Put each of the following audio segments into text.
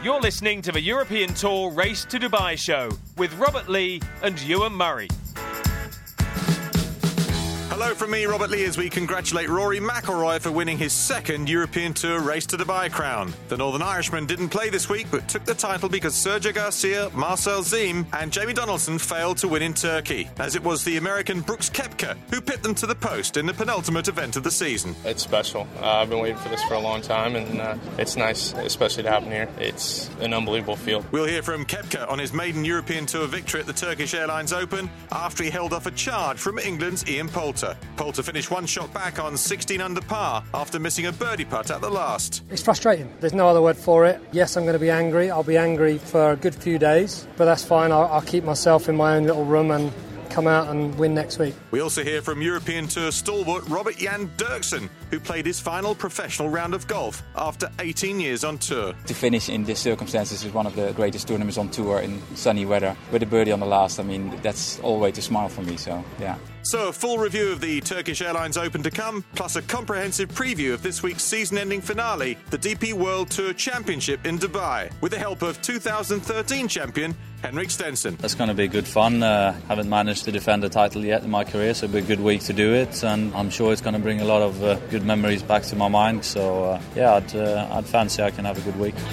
You're listening to the European Tour Race to Dubai show with Robert Lee and Ewan Murray. Hello from me, Robert Lee, as we congratulate Rory McIlroy for winning his second European Tour Race to Dubai crown. The Northern Irishman didn't play this week, but took the title because Sergio Garcia, Marcel Ziem and Jamie Donaldson failed to win in Turkey, as it was the American Brooks Koepka who put them to the post in the penultimate event of the season. It's special. I've been waiting for this for a long time, and it's nice, especially to happen here. It's an unbelievable field. We'll hear from Koepka on his maiden European Tour victory at the Turkish Airlines Open after he held off a charge from England's Ian Poulter. Poulter finished one shot back on 16 under par after missing a birdie putt at the last. It's frustrating. There's no other word for it. Yes, I'm going to be angry. I'll be angry for a good few days, but that's fine. I'll keep myself in my own little room and come out and win next week. We also hear from European Tour stalwart Robert Jan Derksen, who played his final professional round of golf after 18 years on tour. To finish in these circumstances is one of the greatest tournaments on tour in sunny weather. With a birdie on the last, I mean, that's always a smile for me, so yeah. So a full review of the Turkish Airlines Open to come, plus a comprehensive preview of this week's season-ending finale, the DP World Tour Championship in Dubai, with the help of 2013 champion Henrik Stenson. It's going to be good fun. Haven't managed to defend the title yet in my career, so it'll be a good week to do it, and I'm sure it's going to bring a lot of good memories back to my mind. So I'd fancy I can have a good week.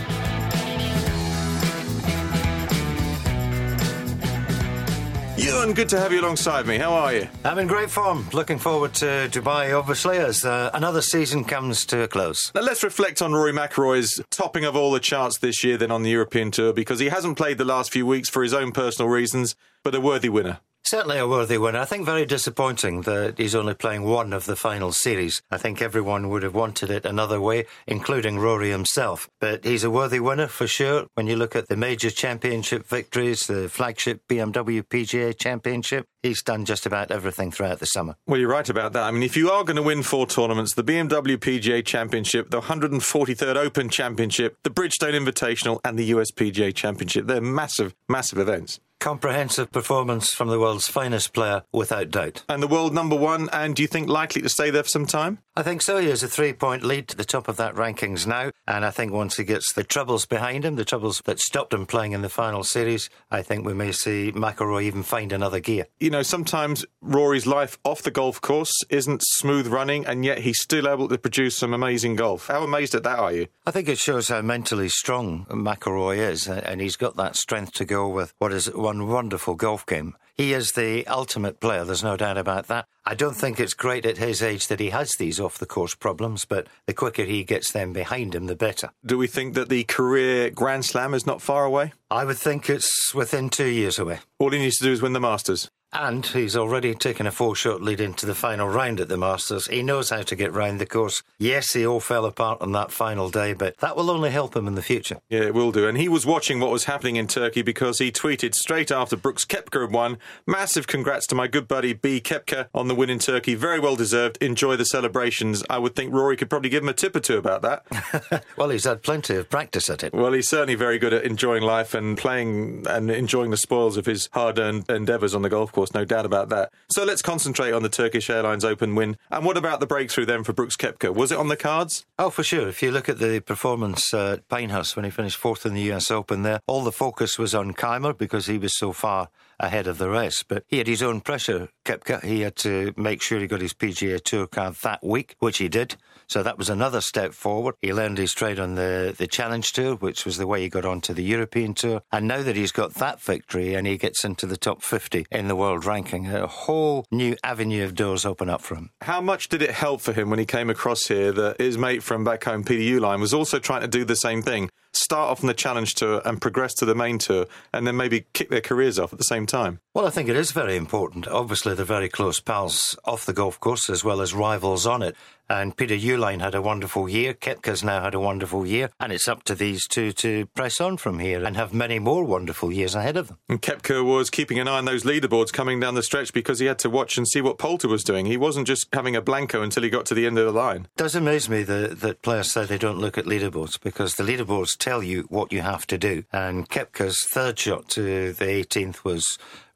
Ewan, good to have you alongside me. How are you? I'm in great form. Looking forward to Dubai, obviously, as another season comes to a close. Now let's reflect on Rory McIlroy's topping of all the charts this year then on the European Tour, because he hasn't played the last few weeks for his own personal reasons, but a worthy winner. Certainly a worthy winner. I think very disappointing that he's only playing one of the final series. I think everyone would have wanted it another way, including Rory himself. But he's a worthy winner for sure. When you look at the major championship victories, the flagship BMW PGA Championship, he's done just about everything throughout the summer. Well, you're right about that. I mean, if you are going to win 4 tournaments, the BMW PGA Championship, the 143rd Open Championship, the Bridgestone Invitational and the US PGA Championship, they're massive, massive events. Comprehensive performance from the world's finest player, without doubt. And the world number one, and do you think likely to stay there for some time? I think so. He has a 3-point lead at the top of that rankings now, and I think once he gets the troubles behind him, the troubles that stopped him playing in the final series, I think we may see McIlroy even find another gear. You know, sometimes Rory's life off the golf course isn't smooth running, and yet he's still able to produce some amazing golf. How amazed at that are you? I think it shows how mentally strong McIlroy is, and he's got that strength to go with what is one wonderful golf game. He is the ultimate player, there's no doubt about that. I don't think it's great at his age that he has these off-the-course problems, but the quicker he gets them behind him, the better. Do we think that the career Grand Slam is not far away? I would think it's within 2 years away. All he needs to do is win the Masters. And he's already taken a 4-shot lead into the final round at the Masters. He knows how to get round the course. Yes, he all fell apart on that final day, but that will only help him in the future. Yeah, it will do. And he was watching what was happening in Turkey because he tweeted straight after Brooks Koepka had won, "Massive congrats to my good buddy B. Koepka on the win in Turkey. Very well deserved. Enjoy the celebrations." I would think Rory could probably give him a tip or two about that. Well, he's had plenty of practice at it. Well, he's certainly very good at enjoying life and playing and enjoying the spoils of his hard-earned endeavours on the golf course, no doubt about that. So let's concentrate on the Turkish Airlines Open win. And what about the breakthrough then for Brooks Koepka? Was it on the cards? Oh, for sure. If you look at the performance at Pinehurst when he finished 4th in the US Open there, all the focus was on Keimer because he was so far ahead of the rest. But he had his own pressure, Koepka. He had to make sure he got his PGA Tour card that week, which he did. So that was another step forward. He learned his trade on the Challenge Tour, which was the way he got onto the European Tour. And now that he's got that victory and he gets into the top 50 in the world ranking, a whole new avenue of doors open up for him. How much did it help for him when he came across here that his mate from back home, Peter Uihlein, was also trying to do the same thing? Start off on the Challenge Tour and progress to the main tour and then maybe kick their careers off at the same time? Well, I think it is very important. Obviously, they're very close pals off the golf course as well as rivals on it. And Peter Uihlein had a wonderful year. Koepka's now had a wonderful year. And it's up to these two to press on from here and have many more wonderful years ahead of them. And Koepka was keeping an eye on those leaderboards coming down the stretch because he had to watch and see what Poulter was doing. He wasn't just having a blanco until he got to the end of the line. It does amaze me that players say they don't look at leaderboards because the leaderboards tell you what you have to do. And Koepka's third shot to the 18th was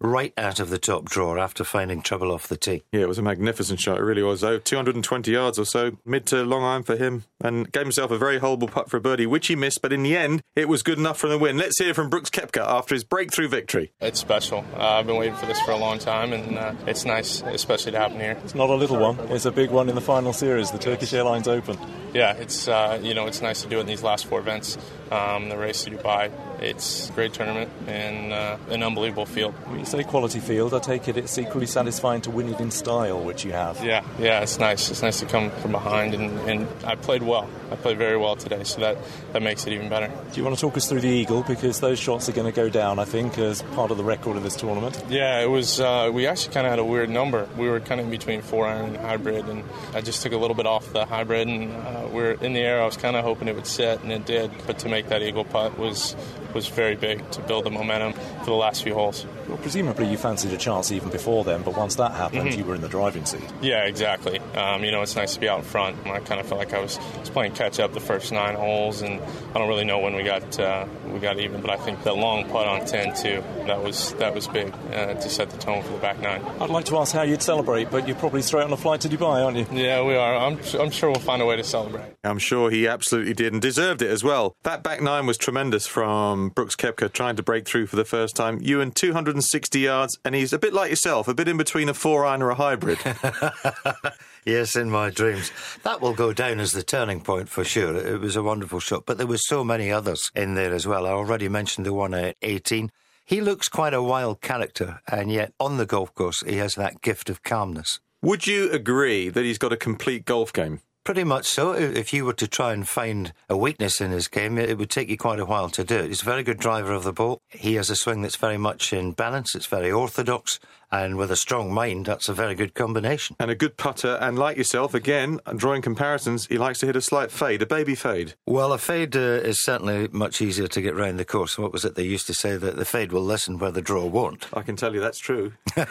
right out of the top drawer after finding trouble off the tee. Yeah, it was a magnificent shot. It really was, though. 220 yards or so, mid to long iron for him, and gave himself a very horrible putt for a birdie, which he missed, but in the end, it was good enough for the win. Let's hear from Brooks Koepka after his breakthrough victory. It's special. I've been waiting for this for a long time, and it's nice, especially to happen here. It's not a little one. It's a big one in the final series, the Turkish Airlines Open. Yeah, it's it's nice to do it in these last 4 events. The race to Dubai, it's a great tournament and an unbelievable field. When you say quality field, I take it's equally satisfying to win it in style, which you have. Yeah, it's nice. It's nice to come from behind, and I played well. I played very well today, so that makes it even better. Do you want to talk us through the eagle? Because those shots are going to go down, I think, as part of the record of this tournament. Yeah, it was. We actually kind of had a weird number. We were kind of in between 4-iron and hybrid, and I just took a little bit off the hybrid, and we were in the air. I was kind of hoping it would set, and it did. But to make that eagle putt was very big to build the momentum for the last few holes. Well, presumably you fancied a chance even before then, but once that happened, you were in the driving seat. Yeah, exactly. It's nice to be out front. I kind of felt like I was playing catch-up the first 9 holes, and I don't really know when we got even, but I think the long putt on 10 too, that was big to set the tone for the back 9. I'd like to ask how you'd celebrate, but you're probably straight on a flight to Dubai, aren't you? Yeah, we are. I'm sure we'll find a way to celebrate. I'm sure he absolutely did and deserved it as well. That back 9 was tremendous from Brooks Koepka, trying to break through for the first time. Ewan, 260 yards, and he's a bit like yourself, a bit in between a 4-iron or a hybrid. Yes, in my dreams. That will go down as the turning point for sure. It was a wonderful shot, but there were so many others in there as well. I already mentioned the one at 18. He looks quite a wild character, and yet on the golf course he has that gift of calmness. Would you agree that he's got a complete golf game? Pretty much so. If you were to try and find a weakness in his game, it would take you quite a while to do it. He's a very good driver of the ball. He has a swing that's very much in balance. It's very orthodox. And with a strong mind, that's a very good combination. And a good putter. And like yourself, again, drawing comparisons, he likes to hit a slight fade, a baby fade. Well, a fade is certainly much easier to get round the course. What was it they used to say? That the fade will listen where the draw won't. I can tell you that's true.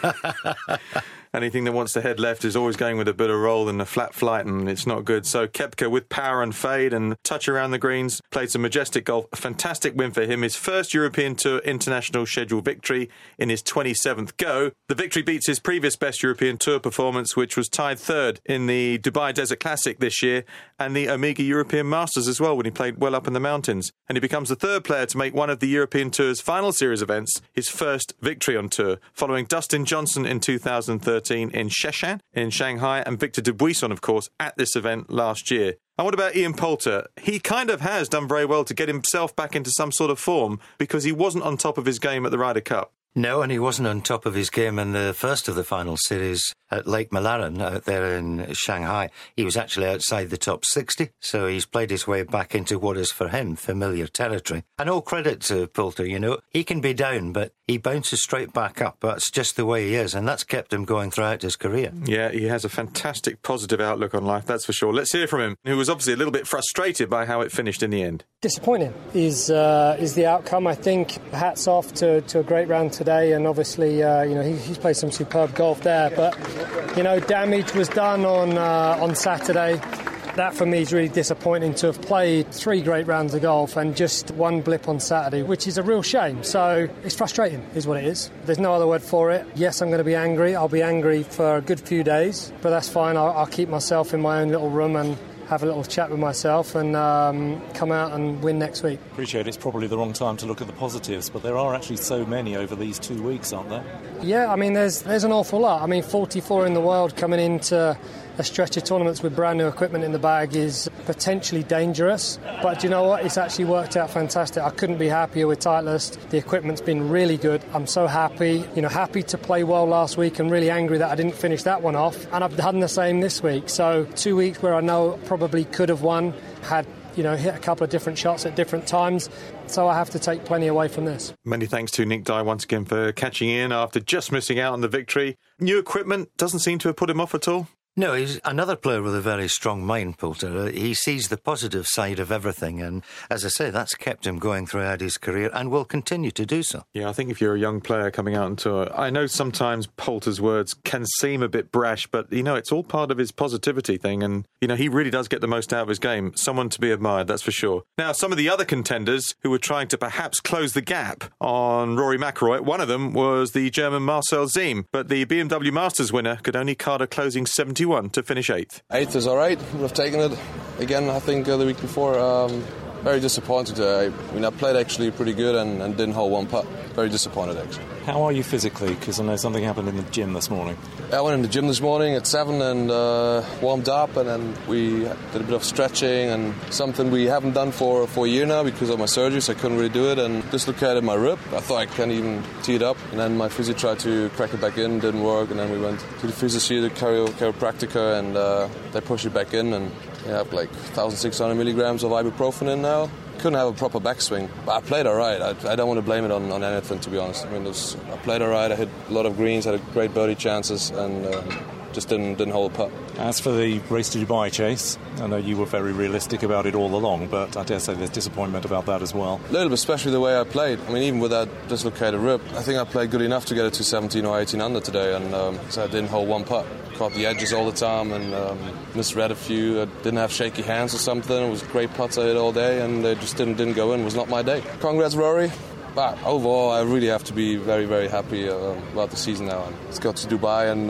Anything that wants to head left is always going with a bit of roll and a flat flight, and it's not good. So Koepka, with power and fade and touch around the greens, played some majestic golf. A fantastic win for him. His first European Tour International schedule victory in his 27th go. The victory beats his previous best European Tour performance, which was tied 3rd in the Dubai Desert Classic this year, and the Omega European Masters as well, when he played well up in the mountains. And he becomes the 3rd player to make one of the European Tour's final series events his first victory on tour, following Dustin Johnson in 2013 in Sheshan in Shanghai, and Victor Dubuisson, of course, at this event last year. And what about Ian Poulter? He kind of has done very well to get himself back into some sort of form, because he wasn't on top of his game at the Ryder Cup. No, and he wasn't on top of his game in the first of the final series at Lake Malaran out there in Shanghai. He was actually outside the top 60, so he's played his way back into what is for him familiar territory. And all credit to Poulter, he can be down, but he bounces straight back up. That's just the way he is, and that's kept him going throughout his career. Yeah, he has a fantastic positive outlook on life, that's for sure. Let's hear from him, who was obviously a little bit frustrated by how it finished in the end. Disappointing is the outcome. I think hats off to a great round today, and obviously he's played some superb golf there, but damage was done on Saturday. That for me is really disappointing, to have played 3 great rounds of golf and just one blip on Saturday, which is a real shame. So it's frustrating is what it is. There's no other word for it. Yes, I'm going to be angry. I'll be angry for a good few days, but that's fine. I'll keep myself in my own little room and have a little chat with myself and come out and win next week. Appreciate it's probably the wrong time to look at the positives, but there are actually so many over these 2 weeks, aren't there? Yeah, I mean, there's an awful lot. I mean, 44 in the world coming into a stretch of tournaments with brand new equipment in the bag is potentially dangerous, but do you know what? It's actually worked out fantastic. I couldn't be happier with Titleist. The equipment's been really good. I'm so happy, happy to play well last week, and really angry that I didn't finish that one off, and I've done the same this week. So 2 weeks where I know probably could have won, had hit a couple of different shots at different times, so I have to take plenty away from this. Many thanks to Nick Dye once again for catching in after just missing out on the victory. New equipment doesn't seem to have put him off at all. No, he's another player with a very strong mind, Poulter. He sees the positive side of everything, and as I say, that's kept him going throughout his career and will continue to do so. Yeah, I think if you're a young player coming out on tour, I know sometimes Poulter's words can seem a bit brash, but, it's all part of his positivity thing, and, he really does get the most out of his game. Someone to be admired, that's for sure. Now, some of the other contenders who were trying to perhaps close the gap on Rory McIlroy, one of them was the German Marcel Ziem, but the BMW Masters winner could only card a closing 71 to finish 8th. 8th is all right. Would have taken it again, I think, the week before. Very disappointed. I played actually pretty good and didn't hold one putt. Very disappointed, actually. How are you physically? Because I know something happened in the gym this morning. I went in the gym this morning at 7 and warmed up, and then we did a bit of stretching and something we haven't done for a year now because of my surgery, so I couldn't really do it, and dislocated my rib. I thought I can't even tee it up, and then my physio tried to crack it back in, didn't work, and then we went to the physio, the chiropractor, and they pushed it back in, and I have like 1,600 milligrams of ibuprofen in now. Couldn't have a proper backswing, but I played all right. I don't want to blame it on anything, to be honest. I played all right. I hit a lot of greens, had great birdie chances, and just didn't hold a putt. As for the Race to Dubai chase, I know you were very realistic about it all along, but I dare say there's disappointment about that as well. A little bit, especially the way I played. Even with that dislocated rib, I think I played good enough to get it to 17 or 18 under today, and so I didn't hold one putt. Caught the edges all the time and misread a few. I didn't have shaky hands or something. It was great putts I hit all day, and they just didn't go in. It was not my day. Congrats, Rory. But overall, I really have to be very, very happy about the season now. And let's go to Dubai and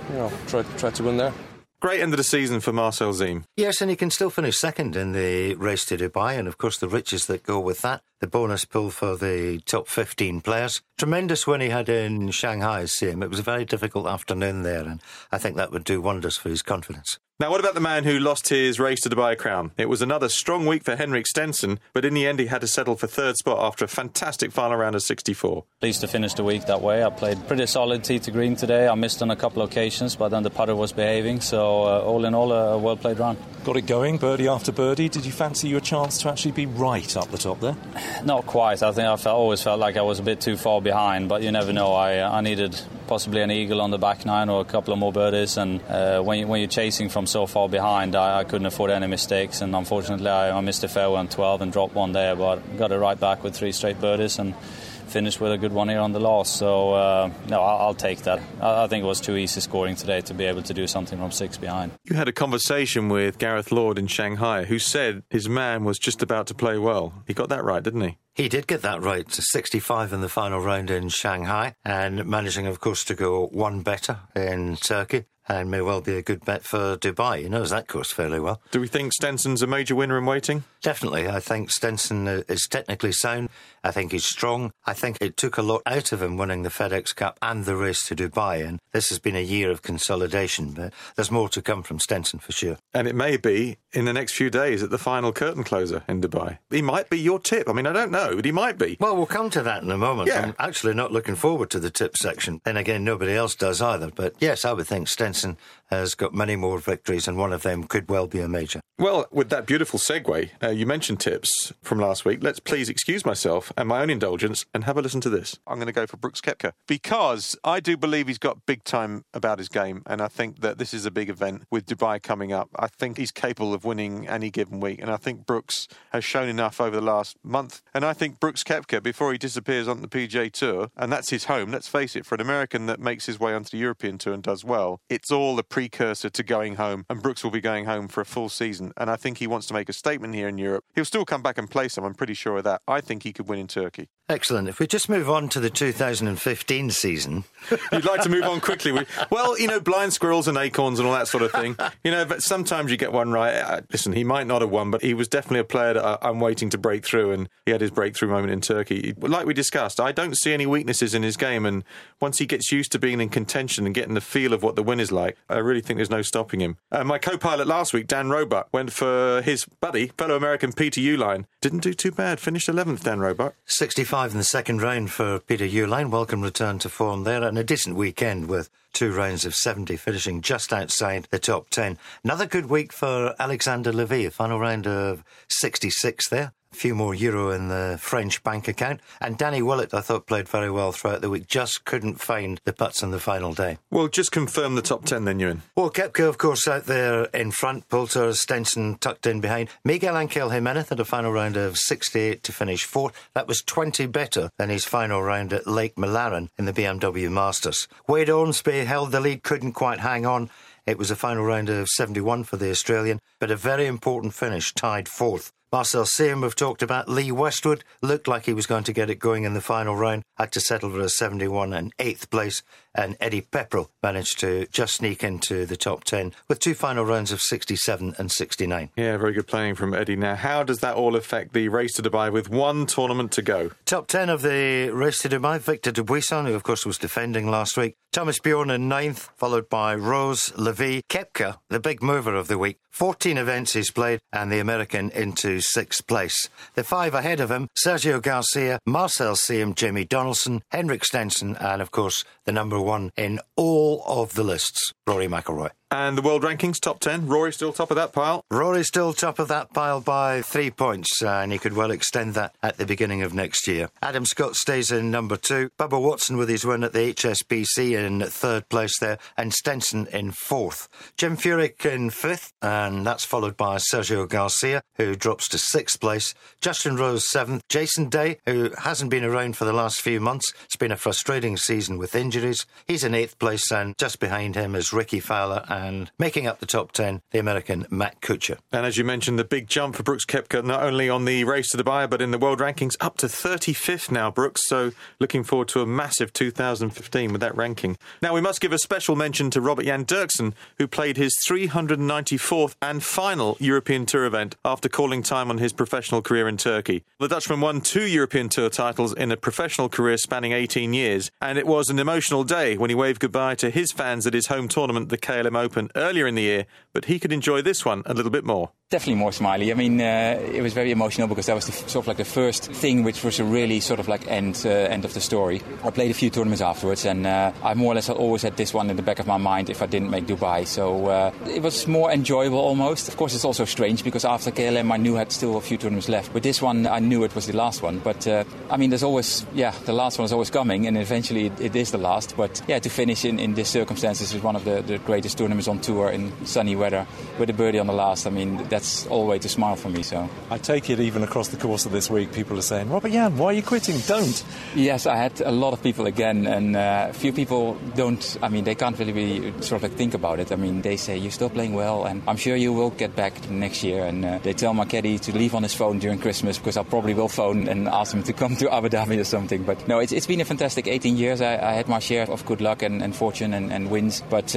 try to win there. Great end of the season for Marcel Ziem. Yes, and he can still finish second in the Race to Dubai, and of course the riches that go with that. The bonus pool for the top 15 players. Tremendous win he had in Shanghai, Ziem. It was a very difficult afternoon there, and I think that would do wonders for his confidence. Now, what about the man who lost his Race to Dubai crown? It was another strong week for Henrik Stenson, but in the end he had to settle for third spot after a fantastic final round of 64. Pleased to finish the week that way. I played pretty solid tee to green today. I missed on a couple of occasions, but then the putter was behaving, so all in all, a well-played round. Got it going, birdie after birdie. Did you fancy your chance to actually be right up the top there? Not quite. I think always felt like I was a bit too far behind, but you never know. I needed possibly an eagle on the back nine or a couple of more birdies, and when you're chasing from so far behind, I couldn't afford any mistakes, and unfortunately I missed a fairway on 12 and dropped one there, but got it right back with 3 straight birdies and finished with a good one here on the last. So no, I'll take that. I think it was too easy scoring today to be able to do something from 6 behind. You had a conversation with Gareth Lord in Shanghai, who said his man was just about to play well. He got that right, didn't he? He did get that right, 65 in the final round in Shanghai, and managing, of course, to go one better in Turkey, and may well be a good bet for Dubai. He knows that course fairly well. Do we think Stenson's a major winner in waiting? Definitely. I think Stenson is technically sound. I think he's strong. I think it took a lot out of him winning the FedEx Cup and the Race to Dubai, and this has been a year of consolidation, but there's more to come from Stenson for sure. And it may be in the next few days at the final curtain closer in Dubai. He might be your tip. I don't know, but he might be. Well, we'll come to that in a moment. Yeah. I'm actually not looking forward to the tip section. Then again, nobody else does either. But yes, I would think Stenson has got many more victories, and one of them could well be a major. Well, with that beautiful segue, you mentioned tips from last week. Let's please excuse myself and my own indulgence and have a listen to this. I'm going to go for Brooks Koepka because I do believe he's got big time about his game, and I think that this is a big event with Dubai coming up. I think he's capable of winning any given week, and I think Brooks has shown enough over the last month. And I think Brooks Koepka, before he disappears on the PGA Tour, and that's his home, let's face it, for an American that makes his way onto the European Tour and does well, it's all the precursor to going home, and Brooks will be going home for a full season, and I think he wants to make a statement here in Europe. He'll still come back and play some, I'm pretty sure of that. I think he could win in Turkey. Excellent. If we just move on to the 2015 season. You'd like to move on quickly. Well, blind squirrels and acorns and all that sort of thing. But sometimes you get one right. Listen, he might not have won, but he was definitely a player that I'm waiting to break through, and he had his breakthrough moment in Turkey. Like we discussed, I don't see any weaknesses in his game, and once he gets used to being in contention and getting the feel of what the win is like, I really think there's no stopping him. My co-pilot last week, Dan Roebuck, went for his buddy, fellow American Peter Uihlein. Didn't do too bad. Finished 11th, Dan Roebuck. 65 in the second round for Peter Uihlein. Welcome return to form there, and a decent weekend with 2 rounds of 70, finishing just outside the top 10. Another good week for Alexander Levy, a final round of 66 there. A few more euro in the French bank account. And Danny Willett, I thought, played very well throughout the week. Just couldn't find the putts on the final day. Well, just confirm the top 10 then, Ewan. Well, Koepka, of course, out there in front. Poulter, Stenson tucked in behind. Miguel Angel Jimenez had a final round of 68 to finish fourth. That was 20 better than his final round at Lake Milaren in the BMW Masters. Wade Ormsby held the lead, couldn't quite hang on. It was a final round of 71 for the Australian, but a very important finish, tied fourth. Marcel Siem, we've talked about. Lee Westwood looked like he was going to get it going in the final round, had to settle for a 71 and 8th place, and Eddie Pepperell managed to just sneak into the top 10 with 2 final rounds of 67 and 69. Yeah, very good playing from Eddie. Now, how does that all affect the Race to Dubai with one tournament to go? Top 10 of the Race to Dubai, Victor Dubuisson, who of course was defending last week. Thomas Bjorn in 9th, followed by Rose, Levy, Koepka, the big mover of the week. 14 events he's played, and the American into 6th place. The 5 ahead of him, Sergio Garcia, Marcel Siem, Jamie Donaldson, Henrik Stenson, and of course the number 1 in all of the lists, Rory McIlroy. And the world rankings, top 10. Rory still top of that pile? Rory's still top of that pile by 3 points, and he could well extend that at the beginning of next year. Adam Scott stays in number 2. Bubba Watson with his win at the HSBC in 3rd place there, and Stenson in 4th. Jim Furyk in 5th, and that's followed by Sergio Garcia, who drops to 6th place. Justin Rose 7th. Jason Day, who hasn't been around for the last few months. It's been a frustrating season with injuries. He's in 8th place, and just behind him is Ricky Fowler, and making up the top 10, the American Matt Kuchar. And as you mentioned, the big jump for Brooks Koepka, not only on the Race to Dubai, but in the world rankings, up to 35th now, Brooks. So looking forward to a massive 2015 with that ranking. Now, we must give a special mention to Robert Jan Derksen, who played his 394th and final European Tour event after calling time on his professional career in Turkey. The Dutchman won 2 European Tour titles in a professional career spanning 18 years, and it was an emotional day when he waved goodbye to his fans at his home tournament, the KLM Open, earlier in the year, but he could enjoy this one a little bit more. Definitely more smiley. I mean, it was very emotional because that was sort of like the first thing which was a really sort of like end of the story. I played a few tournaments afterwards, and I more or less always had this one in the back of my mind if I didn't make Dubai. So it was more enjoyable almost. Of course, it's also strange because after KLM I knew I had still a few tournaments left. But this one I knew it was the last one. But I mean, there's always, the last one is always coming, and eventually it is the last. But yeah, to finish in this circumstances is one of the greatest tournaments on tour in sunny weather with a birdie on the last. I mean, that's always a smile for me. So I take it even across the course of this week, people are saying, Robert Jan, why are you quitting? Don't. Yes, I had a lot of people again, and a few people don't. I mean, they can't really sort of like think about it. I mean, they say you're still playing well, and I'm sure you will get back next year. And they tell my caddy to leave on his phone during Christmas because I probably will phone and ask him to come to Abu Dhabi or something. But no, it's been a fantastic 18 years. I had my share of good luck and fortune and wins, but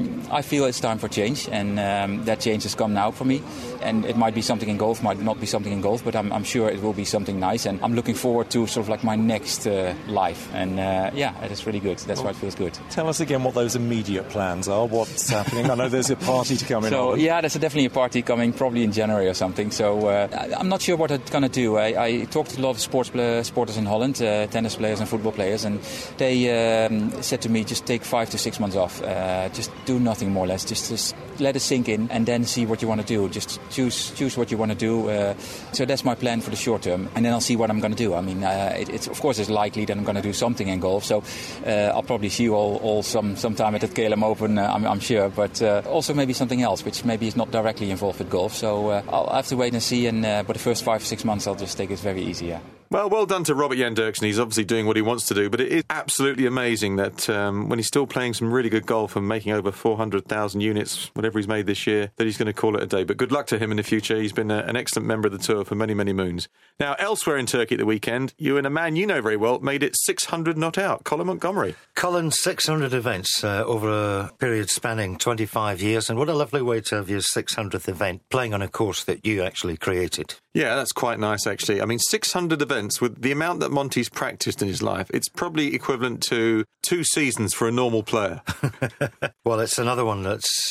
I feel it's time for change, and that change has come now for me. And it might be something in golf, might not be something in golf, but I'm sure it will be something nice. And I'm looking forward to sort of like my next life. And it is really good. That's why it feels good. Tell us again what those immediate plans are. What's happening? I know there's a party to come in. So yeah, there's definitely a party coming, probably in January or something. So I'm not sure what I'm going to do. I talked to a lot of sporters in Holland, tennis players and football players, and they said to me, just take 5 to 6 months off. Just do nothing more or less. Just let it sink in and then see what you want to do. Just choose what you want to do. So that's my plan for the short term, and then I'll see what I'm going to do. I mean, it's of course it's likely that I'm going to do something in golf. So I'll probably see you all sometime at the KLM Open, I'm sure. But also maybe something else, which maybe is not directly involved with golf. So I'll have to wait and see. And for the first 5 or 6 months, I'll just take it very easy. Yeah. Well done to Robert Jan Derksen. He's obviously doing what he wants to do, but it is absolutely amazing that when he's still playing some really good golf and making over 400,000 units, whatever he's made this year, that he's going to call it a day. But good luck to him in the future. He's been an excellent member of the tour for many, many moons. Now, elsewhere in Turkey at the weekend, you and a man you know very well made it 600 not out, Colin Montgomery. Colin, 600 events over a period spanning 25 years, and what a lovely way to have your 600th event playing on a course that you actually created. Yeah, that's quite nice, actually. I mean, 600 events with the amount that Monty's practiced in his life, it's probably equivalent to 2 seasons for a normal player. Well, it's another one that's been a wonderful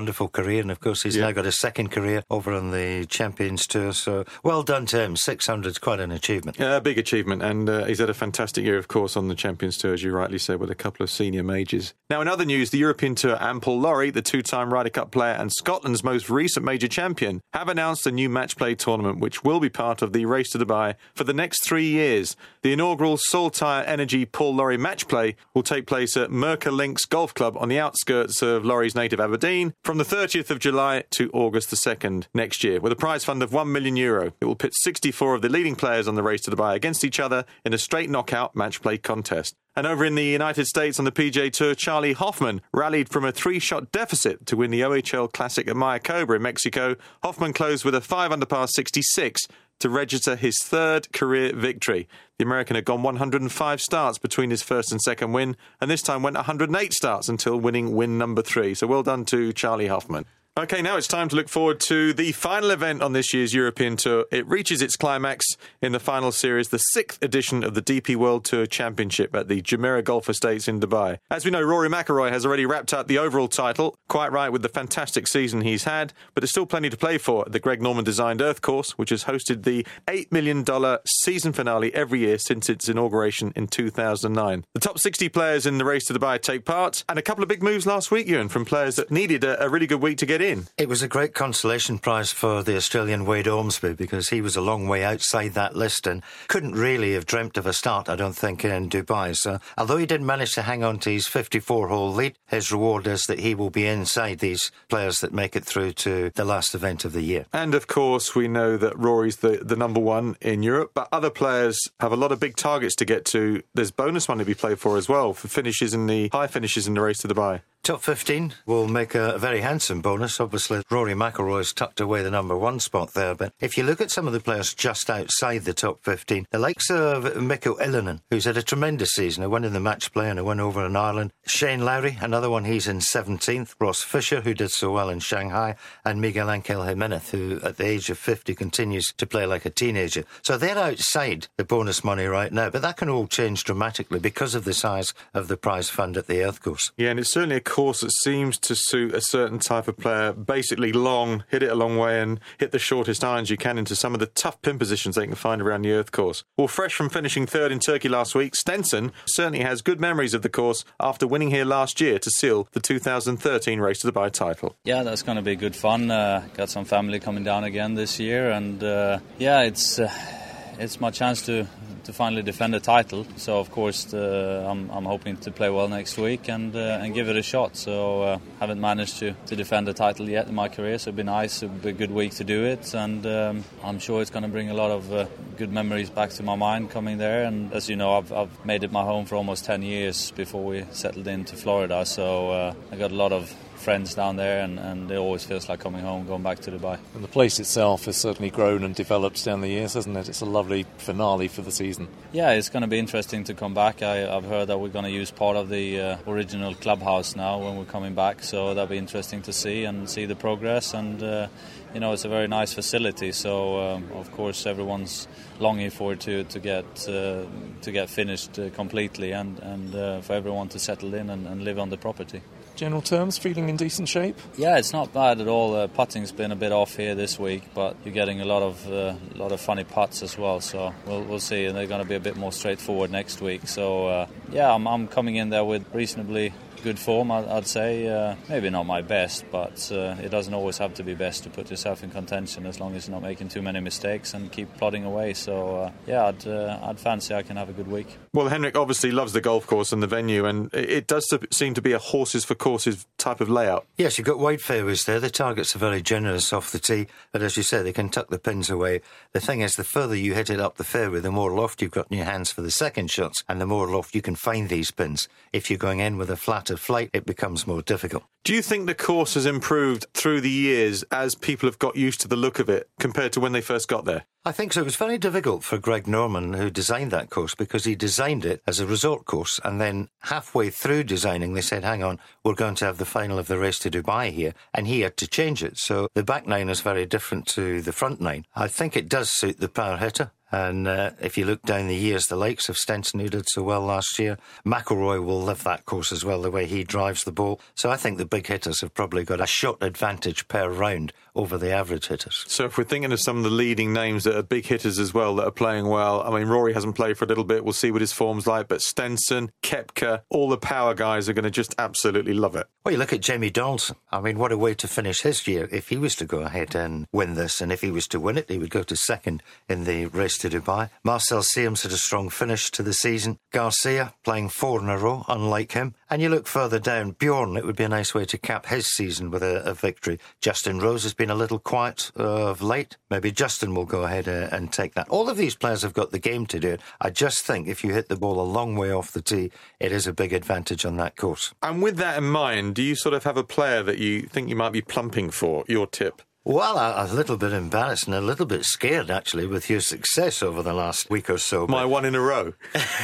wonderful career, and of course he's now got a second career over on the Champions Tour, so well done to him. 600 is quite an achievement. Yeah, a big achievement, and he's had a fantastic year, of course, on the Champions Tour, as you rightly said, with a couple of senior majors. Now, in other news, the European Tour and Paul Lawrie, the two-time Ryder Cup player and Scotland's most recent major champion, have announced a new match play tournament which will be part of the Race to Dubai for the next 3 years. The inaugural Saltire Energy Paul Lawrie match play will take place at Merca Links Golf Club on the outskirts of Lawrie's native Aberdeen from the 30th of July to August the 2nd next year, with a prize fund of €1 million. It will pit 64 of the leading players on the Race to Dubai against each other in a straight knockout match play contest. And over in the United States on the PGA Tour, Charlie Hoffman rallied from a 3-shot deficit to win the OHL Classic at Mayakoba in Mexico. Hoffman closed with a 5-under par 66 to register his third career victory. The American had gone 105 starts between his first and second win, and this time went 108 starts until winning win number 3. So well done to Charlie Hoffman. OK, now it's time to look forward to the final event on this year's European Tour. It reaches its climax in the final series, the 6th edition of the DP World Tour Championship at the Jumeirah Golf Estates in Dubai. As we know, Rory McIlroy has already wrapped up the overall title, quite right, with the fantastic season he's had, but there's still plenty to play for at the Greg Norman-designed Earth Course, which has hosted the $8 million season finale every year since its inauguration in 2009. The top 60 players in the Race to Dubai take part, and a couple of big moves last week, Ewan, from players that needed a really good week to get in. It was a great consolation prize for the Australian Wade Ormsby, because he was a long way outside that list and couldn't really have dreamt of a start, I don't think, in Dubai. So although he did manage to hang on to his 54-hole lead, his reward is that he will be inside these players that make it through to the last event of the year. And of course we know that Rory's the number one in Europe, but other players have a lot of big targets to get to. There's bonus money to be played for as well, for finishes in the high finishes in the Race to Dubai. Top 15 will make a very handsome bonus. Obviously, Rory McIlroy's tucked away the number 1 spot there. But if you look at some of the players just outside the top 15, the likes of Mikko Ilonen, who's had a tremendous season, a win in the match play and a win over in Ireland. Shane Lowry, another one, he's in 17th. Ross Fisher, who did so well in Shanghai. And Miguel Angel Jimenez, who at the age of 50 continues to play like a teenager. So they're outside the bonus money right now. But that can all change dramatically because of the size of the prize fund at the Earth Course. Yeah, and it's certainly a course that seems to suit a certain type of player, basically long, hit it a long way and hit the shortest irons you can into some of the tough pin positions they can find around the Earth Course. Well, fresh from finishing third in Turkey last week, Stenson certainly has good memories of the course after winning here last year to seal the 2013 Race to Dubai title. Yeah, that's going to be good fun. Got some family coming down again this year, and it's my chance to finally defend the title. So of course I'm hoping to play well next week and give it a shot. So haven't managed to defend the title yet in my career, so it'd be nice, it'd be a good week to do it, and I'm sure it's going to bring a lot of good memories back to my mind coming there. And as you know, I've made it my home for almost 10 years before we settled into Florida, so I got a lot of friends down there, and it always feels like coming home, going back to Dubai. And the place itself has certainly grown and developed down the years, hasn't it? It's a lovely finale for the season. Yeah, it's going to be interesting to come back. I've heard that we're going to use part of the original clubhouse now when we're coming back, so that'll be interesting to see the progress. And it's a very nice facility, so of course everyone's longing for it to get finished completely, and for everyone to settle in and live on the property. General terms, feeling in decent shape? Yeah, it's not bad at all. Putting's been a bit off here this week, but you're getting a lot of funny putts as well. So we'll see, and they're going to be a bit more straightforward next week. So I'm coming in there with reasonably good form, I'd say. Maybe not my best, but it doesn't always have to be best to put yourself in contention, as long as you're not making too many mistakes and keep plodding away. So I'd fancy I can have a good week. Well, Henrik obviously loves the golf course and the venue, and it does seem to be a horses for courses type of layout. Yes, you've got wide fairways there. The targets are very generous off the tee, but as you say, they can tuck the pins away. The thing is, the further you hit it up the fairway, the more loft you've got in your hands for the second shots, and the more loft you can find these pins. If you're going in with a flatter flight, it becomes more difficult. Do you think the course has improved through the years as people have got used to the look of it compared to when they first got there? I think so. It was very difficult for Greg Norman, who designed that course, because he designed it as a resort course, and then halfway through designing they said, hang on, we're going to have the final of the Race to Dubai here, and he had to change it. So the back nine is very different to the front nine. I think it does suit the power hitter. And if you look down the years, the likes of Stenson, who did so well last year, McIlroy will live that course as well, the way he drives the ball. So I think the big hitters have probably got a shot advantage per round over the average hitters. So if we're thinking of some of the leading names that are big hitters as well, that are playing well, I mean, Rory hasn't played for a little bit. We'll see what his form's like. But Stenson, Koepka, all the power guys are going to just absolutely love it. Well, you look at Jamie Donaldson. I mean, what a way to finish his year if he was to go ahead and win this. And if he was to win it, he would go to second in the race to Dubai. Marcel Sims had a strong finish to the season. Garcia playing 4 in a row, unlike him. And you look further down, Bjorn, it would be a nice way to cap his season with a victory. Justin Rose has been a little quiet of late. Maybe Justin will go ahead and take that. All of these players have got the game to do it. I just think if you hit the ball a long way off the tee, it is a big advantage on that course. And with that in mind, do you sort of have a player that you think you might be plumping for, your tip? Well, a little bit embarrassed and a little bit scared, actually, with your success over the last week or so. My one in a row.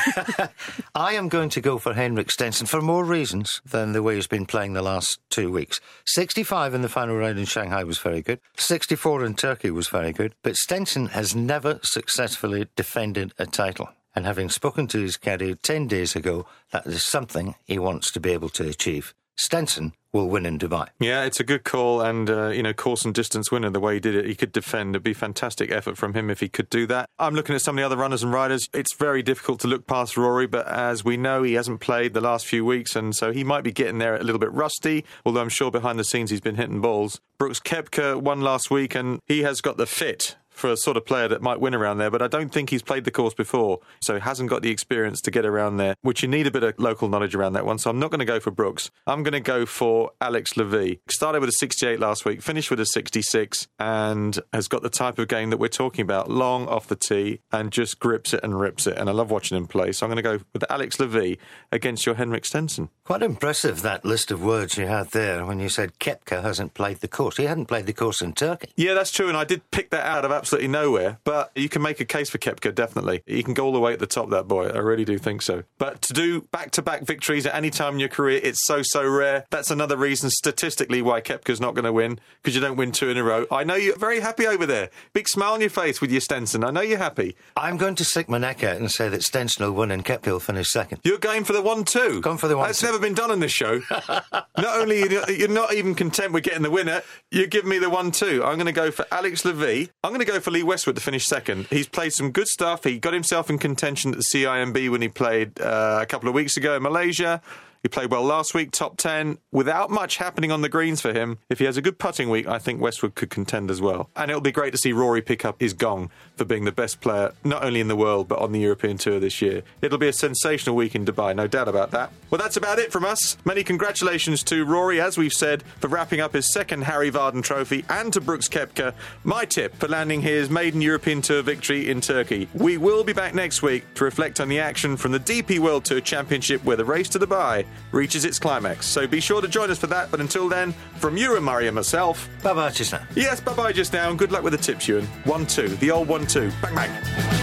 I am going to go for Henrik Stenson for more reasons than the way he's been playing the last 2 weeks. 65 in the final round in Shanghai was very good. 64 in Turkey was very good. But Stenson has never successfully defended a title. And having spoken to his caddy 10 days ago, that is something he wants to be able to achieve. Stenson will win in Dubai. Yeah, it's a good call, and, course and distance winner, the way he did it. He could defend. It'd be a fantastic effort from him if he could do that. I'm looking at some of the other runners and riders. It's very difficult to look past Rory, but as we know, he hasn't played the last few weeks, and so he might be getting there a little bit rusty, although I'm sure behind the scenes he's been hitting balls. Brooks Koepka won last week, and he has got the fit for a sort of player that might win around there, but I don't think he's played the course before, so he hasn't got the experience to get around there, which you need a bit of local knowledge around that one, so I'm not going to go for Brooks. I'm going to go for Alex Levy. Started with a 68 last week, finished with a 66, and has got the type of game that we're talking about, long off the tee, and just grips it and rips it, and I love watching him play, so I'm going to go with Alex Levy against your Henrik Stenson. Quite impressive, that list of words you had there when you said Koepka hasn't played the course. He hadn't played the course in Turkey. Yeah, that's true, and I did pick that out of absolutely nowhere, but you can make a case for Koepka, definitely. He can go all the way at the top, that boy. I really do think so. But to do back-to-back victories at any time in your career, it's so rare. That's another reason statistically why Koepka's not going to win, because you don't win 2 in a row. I know you're very happy over there. Big smile on your face with your Stenson. I know you're happy. I'm going to stick my neck out and say that Stenson will win and Koepka will finish second. You're going for the 1-2? Going for the 1-2. That's never been done on this show. Not only you're not even content with getting the winner, you give me the 1-2. I'm going to go for Alex Levy. I'm going to go for Lee Westwood to finish second. He's played some good stuff. He got himself in contention at the CIMB when he played a couple of weeks ago in Malaysia. He played well last week, top 10, without much happening on the greens for him. If he has a good putting week, I think Westwood could contend as well. And it'll be great to see Rory pick up his gong for being the best player, not only in the world, but on the European Tour this year. It'll be a sensational week in Dubai, no doubt about that. Well, that's about it from us. Many congratulations to Rory, as we've said, for wrapping up his second Harry Vardon Trophy, and to Brooks Koepka, my tip for landing his maiden European Tour victory in Turkey. We will be back next week to reflect on the action from the DP World Tour Championship, where the race to Dubai reaches its climax. So be sure to join us for that. But until then, from Ewan Murray and myself, bye-bye just now. Yes, bye-bye just now, and good luck with the tips, Ewan. 1-2, the old 1-2. Bang, bang.